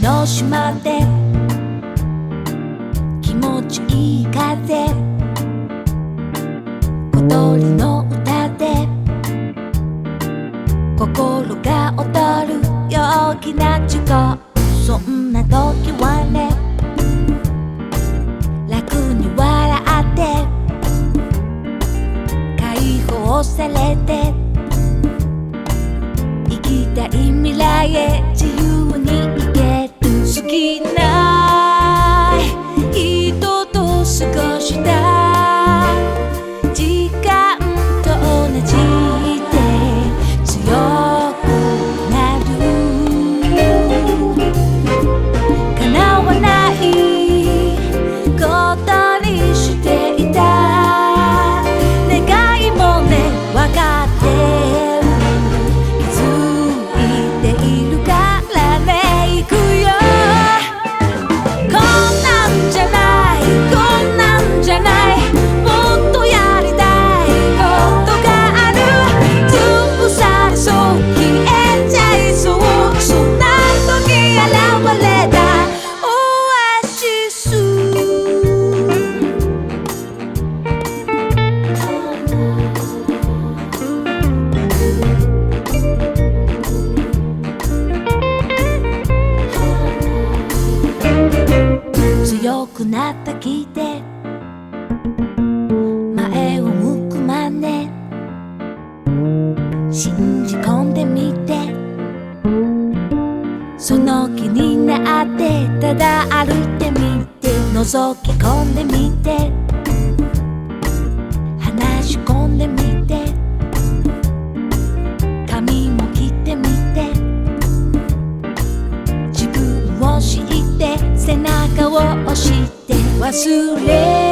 の島で気持ちいい風、小鳥の歌で心が躍る陽気な時間、そんな時はね、楽に笑って解放されて生きたい未来へ自由に行ける。好きな人と過ごした時間と同じで強くなる。叶わないことにしていた願いもね、分かってる、気づいているからね。行くよ、こんなんじゃない、こんなんじゃない、もっとやりたいことがある。潰されそう、消えちゃいそう、そんな時現れたオアシス。強くなった気で前を向くまね、信じ込んでみて、その気になってただ歩いてみて、覗き込んでみて、話し込んでみて、髪も切ってみて、自分を知って背中を押して忘れ